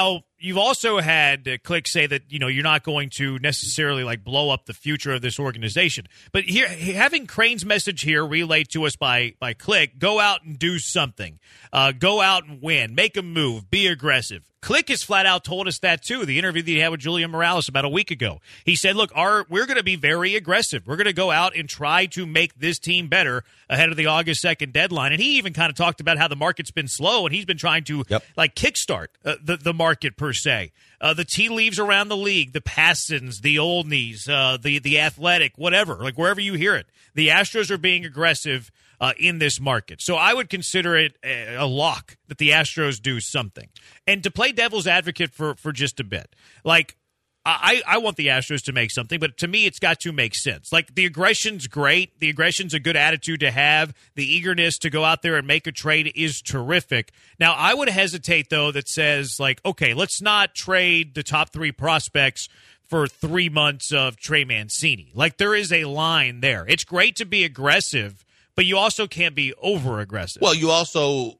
you've also had uh, Click say that, you know, you're not going to necessarily like blow up the future of this organization. But here, having Crane's message here relayed to us by by Click, go out and do something. Uh, go out and win. Make a move. Be aggressive. Click has flat out told us that, too, the interview that he had with Julian Morales about a week ago. He said, look, our we're going to be very aggressive. We're going to go out and try to make this team better ahead of the August second deadline. And he even kind of talked about how the market's been slow, and he's been trying to, yep. like, kickstart uh, the, the market, per se. Uh, the tea leaves around the league, the Passons, the Olneys, uh, the, the Athletic, whatever, like wherever you hear it. The Astros are being aggressive Uh, in this market. So I would consider it a, a lock that the Astros do something. And to play devil's advocate for, for just a bit, like, I, I want the Astros to make something, but to me, it's got to make sense. Like, the aggression's great. The aggression's a good attitude to have. The eagerness to go out there and make a trade is terrific. Now, I would hesitate, though, that says, like, okay, let's not trade the top three prospects for three months of Trey Mancini. Like, there is a line there. It's great to be aggressive, but you also can't be over-aggressive. Well, you also,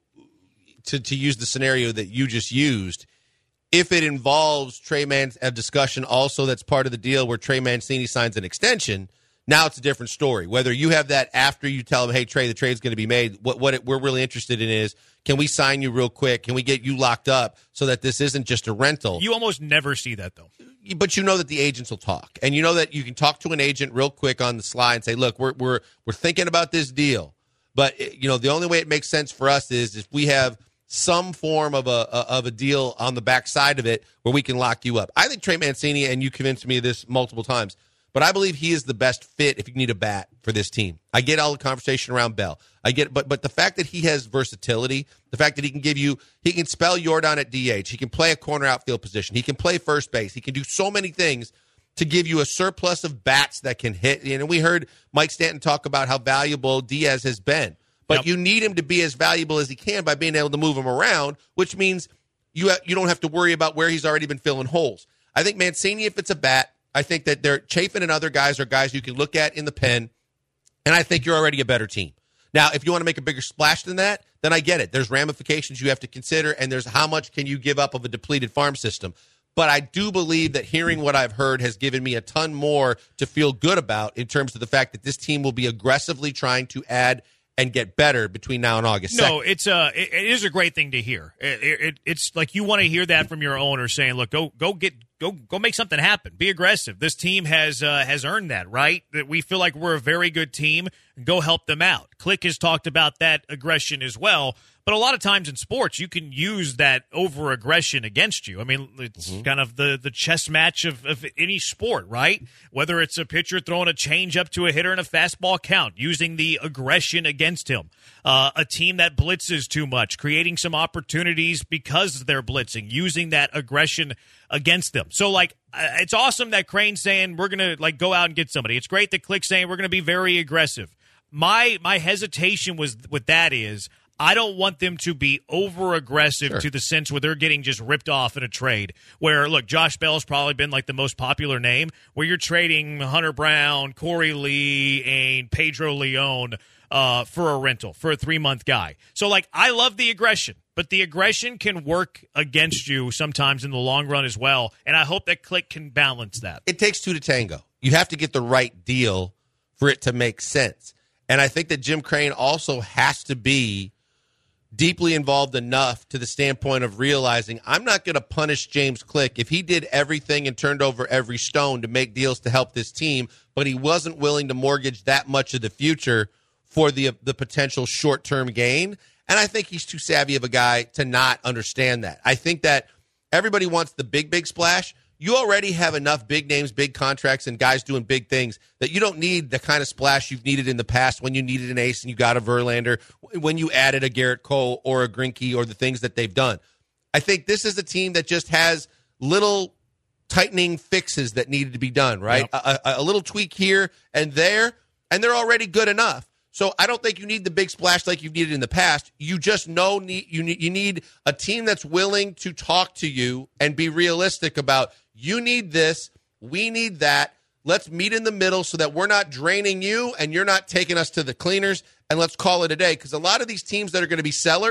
to to use the scenario that you just used, if it involves Trey Man a discussion also that's part of the deal where Trey Mancini signs an extension, now it's a different story. Whether you have that after you tell him, hey, Trey, the trade's going to be made, what, what it, we're really interested in is, can we sign you real quick? Can we get you locked up so that this isn't just a rental? You almost never see that, though. But you know that the agents will talk, and you know that you can talk to an agent real quick on the sly and say, "Look, we're we're we're thinking about this deal, but you know the only way it makes sense for us is if we have some form of a of a deal on the backside of it where we can lock you up." I think Trey Mancini, and you convinced me of this multiple times, but I believe he is the best fit if you need a bat for this team. I get all the conversation around Bell. I get, but but the fact that he has versatility, the fact that he can give you, he can spell Yordan at D H, he can play a corner outfield position, he can play first base, he can do so many things to give you a surplus of bats that can hit. And we heard Mike Stanton talk about how valuable Diaz has been, but yep. you need him to be as valuable as he can by being able to move him around, which means you ha- you don't have to worry about where he's already been filling holes. I think Mancini, if it's a bat, I think that they're Chafin and other guys are guys you can look at in the pen, and I think you're already a better team. Now, if you want to make a bigger splash than that, then I get it. There's ramifications you have to consider, and there's how much can you give up of a depleted farm system. But I do believe that hearing what I've heard has given me a ton more to feel good about in terms of the fact that this team will be aggressively trying to add and get better between now and August second. No, it's a, it, it is a great thing to hear. It, it, it's like you want to hear that from your owner saying, look, go go get go go make something happen. Be aggressive. This team has uh, has earned that, right? That we feel like we're a very good team. Go help them out. Click has talked about that aggression as well. But a lot of times in sports, you can use that over-aggression against you. I mean, it's mm-hmm. kind of the, the chess match of, of any sport, right? Whether it's a pitcher throwing a change-up to a hitter in a fastball count, using the aggression against him. Uh, a team that blitzes too much, creating some opportunities because they're blitzing, using that aggression against them. So, like, it's awesome that Crane's saying we're going to, like, go out and get somebody. It's great that Click's saying we're going to be very aggressive. My my hesitation was with that is I don't want them to be over-aggressive sure. to the sense where they're getting just ripped off in a trade. Where, look, Josh Bell's probably been like the most popular name, where you're trading Hunter Brown, Corey Lee, and Pedro Leon uh, for a rental, for a three-month guy. So, like, I love the aggression, but the aggression can work against you sometimes in the long run as well, and I hope that Click can balance that. It takes two to tango. You have to get the right deal for it to make sense. And I think that Jim Crane also has to be deeply involved enough to the standpoint of realizing I'm not going to punish James Click if he did everything and turned over every stone to make deals to help this team, but he wasn't willing to mortgage that much of the future for the the potential short-term gain. And I think he's too savvy of a guy to not understand that. I think that everybody wants the big, big splash. You already have enough big names, big contracts, and guys doing big things that you don't need the kind of splash you've needed in the past when you needed an ace and you got a Verlander, when you added a Garrett Cole or a Greinke or the things that they've done. I think this is a team that just has little tightening fixes that needed to be done, right? Yep. A, a, a little tweak here and there, and they're already good enough. So I don't think you need the big splash like you've needed in the past. You just know need, you need you need a team that's willing to talk to you and be realistic about you need this, we need that. Let's meet in the middle so that we're not draining you and you're not taking us to the cleaners, and let's call it a day. Because a lot of these teams that are going to be sellers,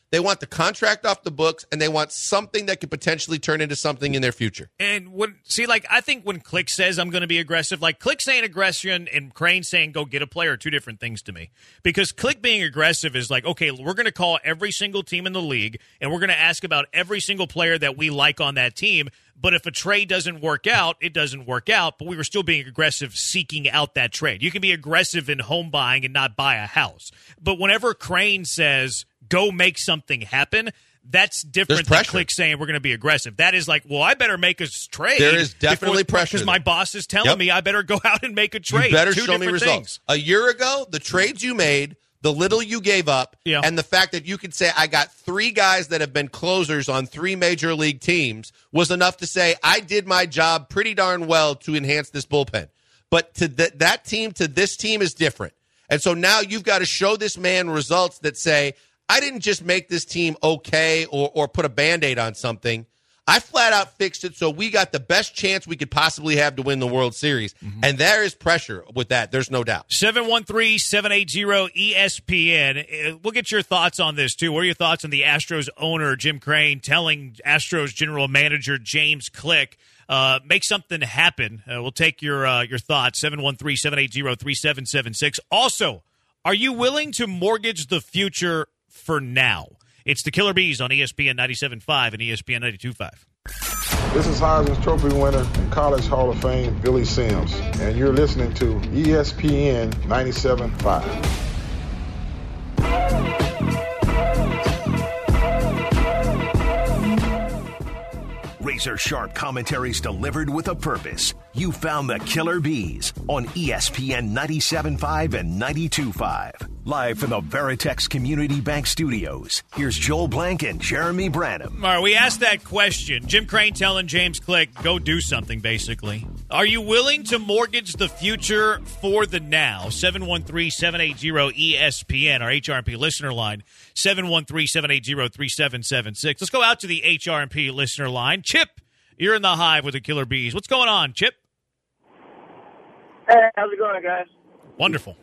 They want the contract off the books, and they want something that could potentially turn into something in their future. And when see, like I think when Click says I'm going to be aggressive, like Click saying aggression and Crane saying go get a player are two different things to me. Because Click being aggressive is like, okay, we're going to call every single team in the league, and we're going to ask about every single player that we like on that team. But if a trade doesn't work out, it doesn't work out. But we were still being aggressive seeking out that trade. You can be aggressive in home buying and not buy a house. But whenever Crane says go make something happen, that's different than Click saying we're going to be aggressive. That is like, well, I better make a trade. There is definitely pressure. Because my boss is telling yep. me I better go out and make a trade. You better Two show me results. Things. A year ago, the trades you made, the little you gave up, yeah. and the fact that you could say, I got three guys that have been closers on three major league teams was enough to say, I did my job pretty darn well to enhance this bullpen. But to th- that team to this team is different. And so now you've got to show this man results that say, I didn't just make this team okay or, or put a Band-Aid on something. I flat out fixed it so we got the best chance we could possibly have to win the World Series. Mm-hmm. And there is pressure with that. There's no doubt. seven one three, seven eight zero, E S P N. We'll get your thoughts on this, too. What are your thoughts on the Astros owner, Jim Crane, telling Astros general manager James Click, uh, make something happen? Uh, we'll take your, uh, your thoughts, seven one three, seven eight zero, three seven seven six. Also, are you willing to mortgage the future for now? It's the Killer Bees on E S P N ninety-seven point five and E S P N ninety-two point five. This is Heisman Trophy winner and College Hall of Fame Billy Sims, and you're listening to E S P N ninety-seven point five. Razor-sharp commentaries delivered with a purpose. You found the Killer Bees on E S P N ninety-seven point five and ninety-two point five. Live from the Veritex Community Bank Studios, here's Joel Blank and Jeremy Branham. All right, we asked that question. Jim Crane telling James Click, go do something, basically. Are you willing to mortgage the future for the now? seven one three, seven eight zero, E S P N, our H R and P listener line, seven one three, seven eight zero, three seven seven six. Let's go out to the H R and P listener line. Chip, you're in the hive with the Killer Bees. What's going on, Chip? Hey, how's it going, guys? Wonderful.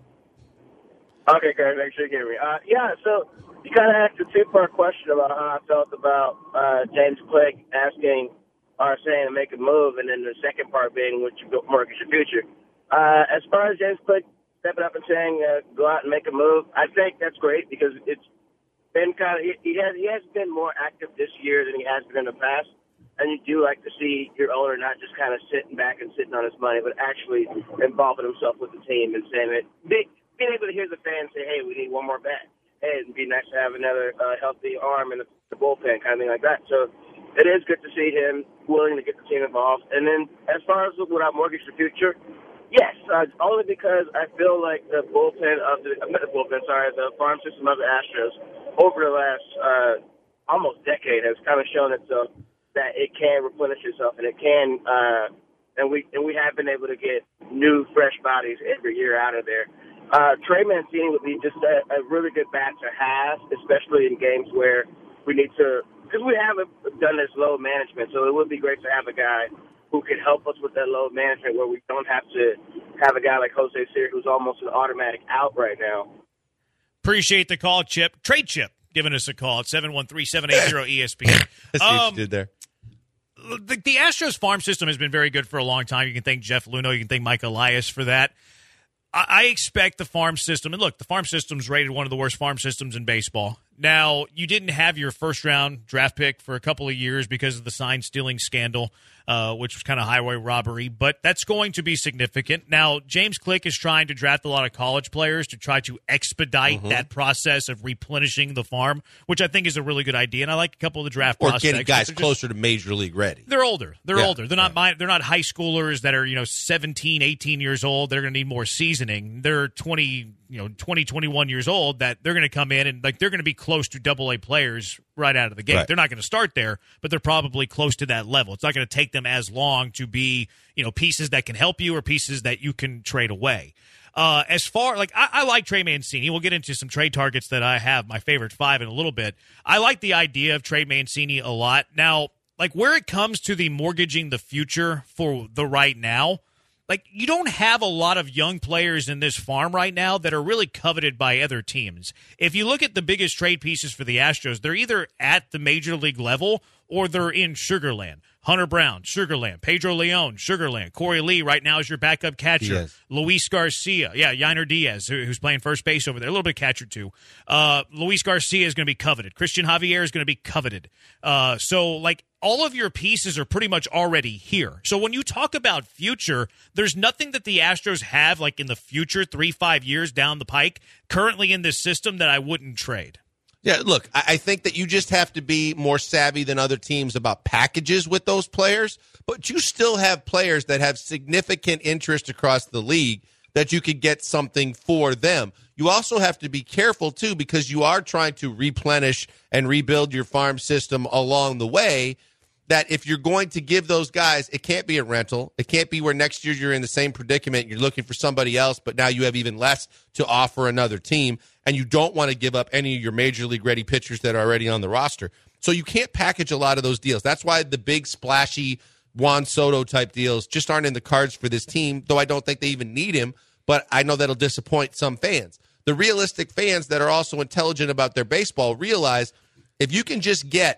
Okay, guys, make sure you hear me. Uh, yeah, so you kind of asked a two-part question about how I felt about uh, James Click asking or saying to make a move, and then the second part being would you go mortgage your future. Uh, as far as James Click stepping up and saying uh, go out and make a move, I think that's great because it's been kind of he has he has been more active this year than he has been in the past. And you do like to see your owner not just kind of sitting back and sitting on his money, but actually involving himself with the team and saying it, being, being able to hear the fans say, hey, we need one more bat. Hey, it'd be nice to have another uh, healthy arm in the, the bullpen, kind of thing like that. So it is good to see him willing to get the team involved. And then as far as would I mortgage the future, yes, uh, only because I feel like the bullpen of the, not the bullpen, sorry, the farm system of the Astros over the last uh, almost decade has kind of shown itself that it can replenish itself, and it can, uh, and we and we have been able to get new, fresh bodies every year out of there. Uh, Trey Mancini would be just a, a really good bat to have, especially in games where we need to, because we haven't done this load management, so it would be great to have a guy who could help us with that load management where we don't have to have a guy like Jose Siri who's almost an automatic out right now. Appreciate the call, Chip. Trade Chip giving us a call at seven one three, seven eight zero, E S P N. I see what you did there. The, the Astros farm system has been very good for a long time. You can thank Jeff Luhnow. You can thank Mike Elias for that. I, I expect the farm system, and look, the farm system's rated one of the worst farm systems in baseball. Now, you didn't have your first-round draft pick for a couple of years because of the sign-stealing scandal, uh, which was kind of highway robbery, but that's going to be significant. Now, James Click is trying to draft a lot of college players to try to expedite mm-hmm. that process of replenishing the farm, which I think is a really good idea, and I like a couple of the draft or prospects. Or getting guys just, closer to major league ready. They're older. They're yeah. older. They're not yeah. they're not high schoolers that are, you know, seventeen, eighteen years old. They're going to need more seasoning. They're twenty, you know, twenty, twenty-one years old that they're going to come in and, like, they're going to be close to double A players right out of the gate. Right. They're not going to start there, but they're probably close to that level. It's not going to take them as long to be, you know, pieces that can help you or pieces that you can trade away. Uh, as far, like, I, I like Trey Mancini. We'll get into some trade targets that I have, my favorite five, in a little bit. I like the idea of Trey Mancini a lot. Now, like, where it comes to the mortgaging the future for the right now, like, you don't have a lot of young players in this farm right now that are really coveted by other teams. If you look at the biggest trade pieces for the Astros, they're either at the major league level or they're in Sugarland. Hunter Brown, Sugarland. Pedro Leon, Sugarland. Corey Lee right now is your backup catcher. Diaz. Luis Garcia. Yeah, Yiner Diaz, who, who's playing first base over there. A little bit of catcher, too. Uh, Luis Garcia is going to be coveted. Christian Javier is going to be coveted. Uh, so, like, all of your pieces are pretty much already here. So when you talk about future, there's nothing that the Astros have, like, in the future, three, five years down the pike, currently in this system that I wouldn't trade. Yeah, look, I think that you just have to be more savvy than other teams about packages with those players, but you still have players that have significant interest across the league that you could get something for them. You also have to be careful, too, because you are trying to replenish and rebuild your farm system along the way, that if you're going to give those guys, it can't be a rental. It can't be where next year you're in the same predicament. You're looking for somebody else, but now you have even less to offer another team, and you don't want to give up any of your major league ready pitchers that are already on the roster. So you can't package a lot of those deals. That's why the big splashy Juan Soto type deals just aren't in the cards for this team, though I don't think they even need him, but I know that'll disappoint some fans. The realistic fans that are also intelligent about their baseball realize if you can just get,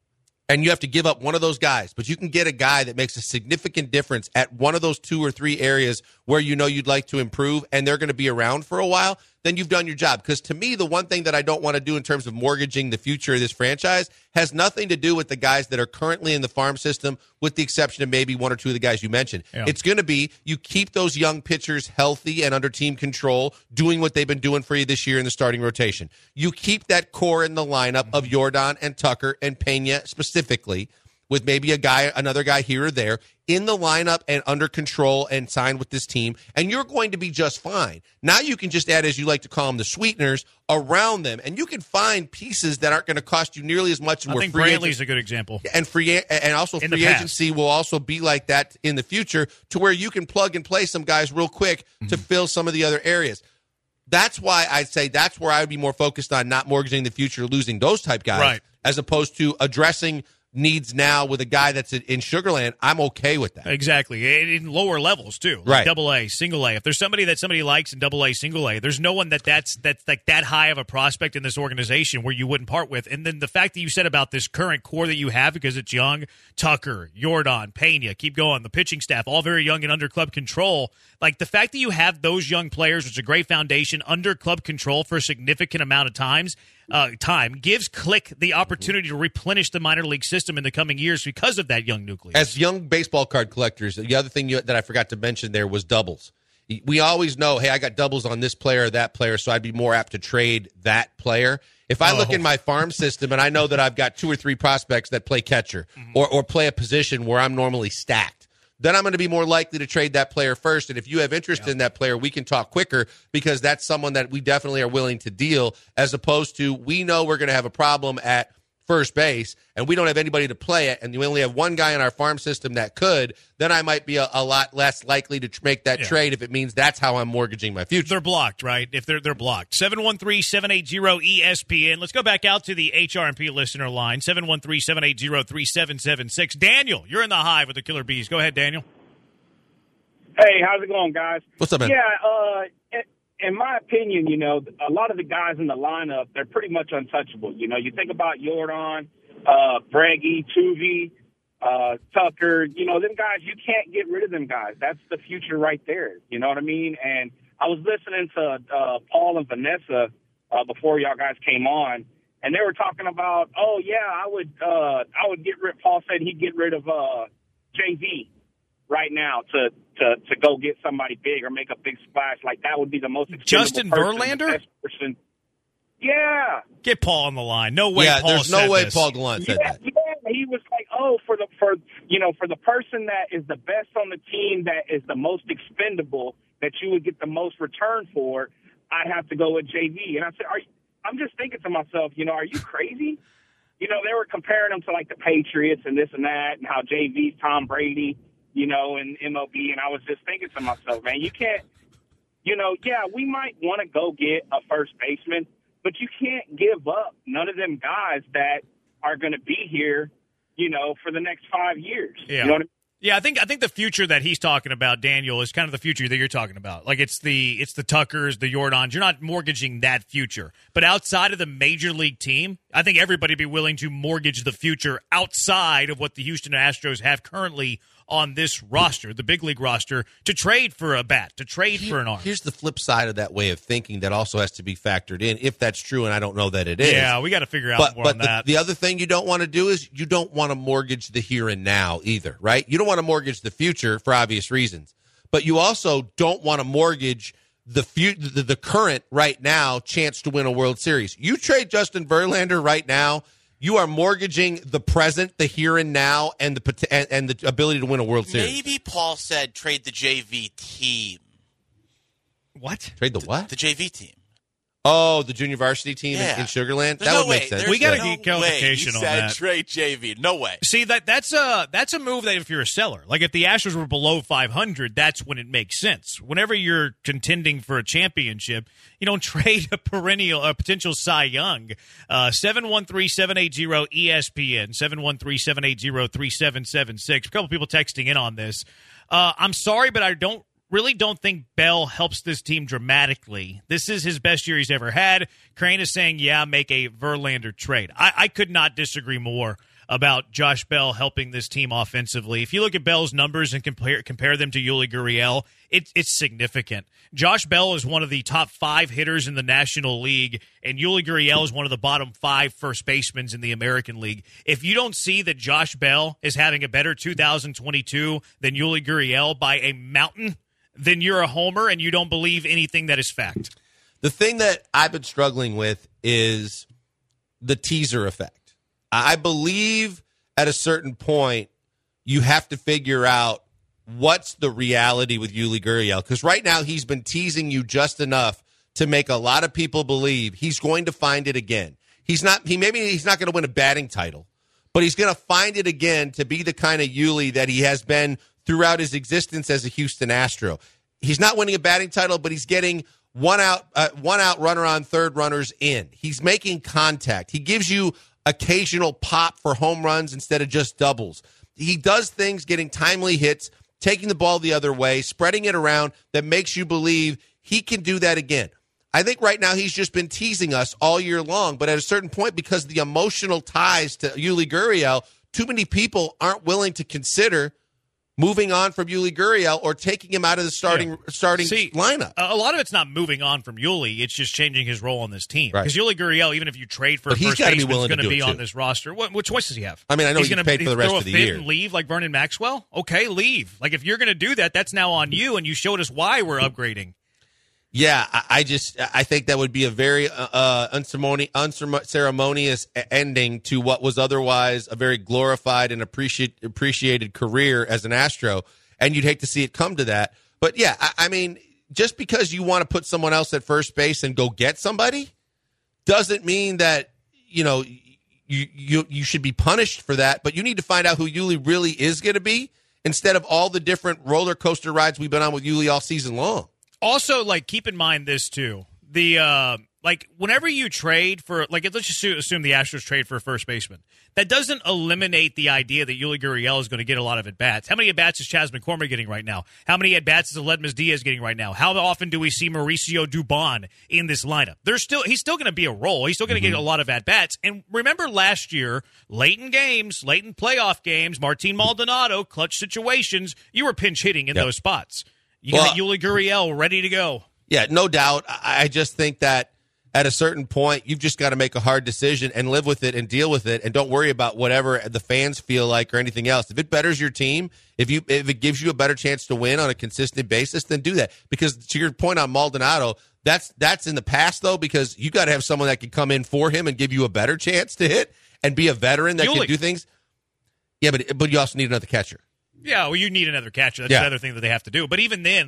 and you have to give up one of those guys, but you can get a guy that makes a significant difference at one of those two or three areas where you know you'd like to improve and they're going to be around for a while, then you've done your job. Because to me, the one thing that I don't want to do in terms of mortgaging the future of this franchise has nothing to do with the guys that are currently in the farm system, with the exception of maybe one or two of the guys you mentioned. Yeah. It's going to be you keep those young pitchers healthy and under team control, doing what they've been doing for you this year in the starting rotation. You keep that core in the lineup of Yordan and Tucker and Pena specifically, with maybe a guy, another guy here or there, in the lineup and under control and signed with this team, and you're going to be just fine. Now you can just add, as you like to call them, the sweeteners around them, and you can find pieces that aren't going to cost you nearly as much. I think Brantley's a good example. And free and also in free agency will also be like that in the future, to where you can plug and play some guys real quick mm-hmm. to fill some of the other areas. That's why I'd say that's where I would be more focused on not mortgaging the future, losing those type guys, right, as opposed to addressing needs now with a guy that's in Sugarland. I'm okay with that. Exactly. In lower levels, too. Like right. Double A, single A. If there's somebody that somebody likes in double A, single A, there's no one that that's, that's like that high of a prospect in this organization where you wouldn't part with. And then the fact that you said about this current core that you have, because it's young, Tucker, Yordan, Pena, keep going, the pitching staff, all very young and under club control. Like the fact that you have those young players, which is a great foundation, under club control for a significant amount of times, Uh, time gives Click the opportunity to replenish the minor league system in the coming years because of that young nucleus. As young baseball card collectors, the other thing you, that I forgot to mention there was doubles. We always know, hey, I got doubles on this player or that player, so I'd be more apt to trade that player. If I oh. look in my farm system and I know that I've got two or three prospects that play catcher mm-hmm. or, or play a position where I'm normally stacked, then I'm going to be more likely to trade that player first. And if you have interest yeah. in that player, we can talk quicker, because that's someone that we definitely are willing to deal, as opposed to we know we're going to have a problem at first base and we don't have anybody to play it, and we only have one guy in our farm system that could, then I might be a, a lot less likely to tr- make that yeah. trade if it means that's how I'm mortgaging my future. They're blocked, right? If they're they're blocked. seven one three, seven eight zero, E S P N. Let's go back out to the H R and P listener line, seven one three, seven eight zero, three seven seven six. Daniel, you're in the Hive with the Killer Bees. Go ahead, Daniel. Hey, how's it going, guys? What's up, man? Yeah, uh, in my opinion, you know, a lot of the guys in the lineup, they're pretty much untouchable. You know, you think about Yordan, uh, Breggy, Tuvi, uh, Tucker, you know, them guys, you can't get rid of them guys. That's the future right there. You know what I mean? And I was listening to uh, Paul and Vanessa uh, before y'all guys came on, and they were talking about, oh, yeah, I would uh, I would get rid, Paul said he'd get rid of uh, J V right now to, to, to go get somebody big or make a big splash. Like, that would be the most Justin person, Verlander? the best person. Yeah. Get Paul on the line. No way yeah, Paul there's no way this. Paul Gallant said yeah, that. Yeah, he was like, oh, for the for you know, for the person that is the best on the team, that is the most expendable, that you would get the most return for, I'd have to go with J V. And I said, are you, I'm just thinking to myself, you know, are you crazy? You know, they were comparing him to like the Patriots and this and that, and how J V's Tom Brady, you know, and M L B, and I was just thinking to myself, man, you can't, you know, yeah, we might want to go get a first baseman, but you can't give up none of them guys that are going to be here, you know, for the next five years. Yeah. You know what I mean? Yeah, I think I think the future that he's talking about, Daniel, is kind of the future that you're talking about. Like it's the it's the Tuckers, the Jordans. You're not mortgaging that future. But outside of the major league team, I think everybody would be willing to mortgage the future outside of what the Houston Astros have currently on this roster, the big league roster, to trade for a bat, to trade Here, for an arm. Here's the flip side of that way of thinking that also has to be factored in, if that's true, and I don't know that it is. Yeah, we got to figure out but, more but on the, that. the other thing you don't want to do is you don't want to mortgage the here and now either, right? You don't want to mortgage the future for obvious reasons, but you also don't want to mortgage the, fu- the the current right now chance to win a World Series. You trade Justin Verlander right now, you are mortgaging the present, the here and now, and the pot- and, and the ability to win a World Series. Maybe Paul said trade the J V team. What? Trade the what? The J V team. Oh, the junior varsity team Yeah. in, in Sugar Land? There's That no would way. make sense. There's We gotta no get clarification way. on He said that. trade J V. No way. See, that that's a that's a move that if you're a seller, like if the Astros were below five hundred, that's when it makes sense. Whenever you're contending for a championship, you don't trade a perennial, a potential Cy Young. Uh, seven one three, seven eight zero, E S P N, seven one three, seven eight zero, three seven seven six. A couple people texting in on this. Uh, I'm sorry, but I don't really don't think Bell helps this team dramatically. This is his best year he's ever had. Crane is saying, yeah, make a Verlander trade. I, I could not disagree more about Josh Bell helping this team offensively. If you look at Bell's numbers and compare compare them to Yuli Gurriel, it, it's significant. Josh Bell is one of the top five hitters in the National League, and Yuli Gurriel is one of the bottom five first basemen in the American League. If you don't see that Josh Bell is having a better two thousand twenty-two than Yuli Gurriel by a mountain, then you're a homer and you don't believe anything that is fact. The thing that I've been struggling with is the teaser effect. I believe at a certain point you have to figure out what's the reality with Yuli Gurriel, because right now he's been teasing you just enough to make a lot of people believe he's going to find it again. He's not. He maybe he's not going to win a batting title, but he's going to find it again to be the kind of Yuli that he has been throughout his existence as a Houston Astro. He's not winning a batting title, but he's getting one out, uh, one out runner on third runners in. He's making contact. He gives you occasional pop for home runs instead of just doubles. He does things, getting timely hits, taking the ball the other way, spreading it around, that makes you believe he can do that again. I think right now he's just been teasing us all year long, but at a certain point, because of the emotional ties to Yuli Gurriel, too many people aren't willing to consider moving on from Yuli Gurriel or taking him out of the starting yeah. starting See, lineup. A lot of it's not moving on from Yuli. It's just changing his role on this team. Because right. Yuli Gurriel, even if you trade for but a first baseman, is going to be on too. this roster. What, what choice does he have? I mean, I know he's, he's going to paid for the rest throw of the a fit year. And leave like Vernon Maxwell? Okay, leave. Like if you're going to do that, that's now on you, and you showed us why we're upgrading. Yeah, I, I just I think that would be a very uh, unceremoni- unceremonious ending to what was otherwise a very glorified and appreciate, appreciated career as an Astro. And you'd hate to see it come to that. But, yeah, I, I mean, just because you want to put someone else at first base and go get somebody doesn't mean that, you know, you you, you should be punished for that. But you need to find out who Yuli really is going to be instead of all the different roller coaster rides we've been on with Yuli all season long. Also, like, keep in mind this, too. The, uh, like, whenever you trade for, like, let's just assume the Astros trade for a first baseman. That doesn't eliminate the idea that Yuli Gurriel is going to get a lot of at-bats. How many at-bats is Chas McCormick getting right now? How many at-bats is Aledmys Diaz getting right now? How often do we see Mauricio Dubon in this lineup? There's still He's still going to be a role. He's still going to mm-hmm. get a lot of at-bats. And remember last year, late in games, late in playoff games, Martin Maldonado, clutch situations, you were pinch hitting in yep. those spots. You well, got Yuli Gurriel ready to go. Yeah, no doubt. I just think that at a certain point, you've just got to make a hard decision and live with it and deal with it, and don't worry about whatever the fans feel like or anything else. If it betters your team, if you if it gives you a better chance to win on a consistent basis, then do that. Because to your point on Maldonado, that's that's in the past, though, because you got to have someone that can come in for him and give you a better chance to hit and be a veteran that Yuli. can do things. Yeah, but but you also need another catcher. Yeah, well, you need another catcher. That's yeah. the other thing that they have to do. But even then, like,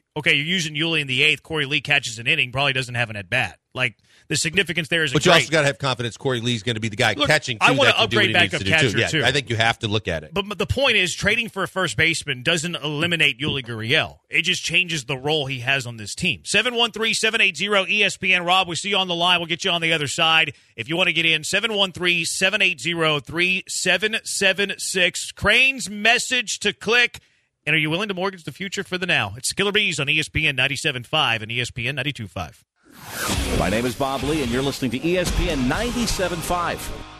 okay, you're using Yuli in the eighth. Corey Lee catches an inning, probably doesn't have an at bat. Like the significance there is. But you also got to have confidence. Corey Lee's going to be the guy look, catching. Too, I want to upgrade backup catcher too. Yeah, too. I think you have to look at it. But, but the point is, trading for a first baseman doesn't eliminate Yuli Gurriel. It just changes the role he has on this team. seven one three, seven eight zero, E S P N. Rob, we see you on the line. We'll get you on the other side. If you want to get in, seven one three, seven eight zero, three seven seven six. Crane's message to click. And are you willing to mortgage the future for the now? It's Killer Bees on E S P N ninety-seven point five and E S P N ninety-two point five. My name is Bob Lee, and you're listening to E S P N ninety-seven point five.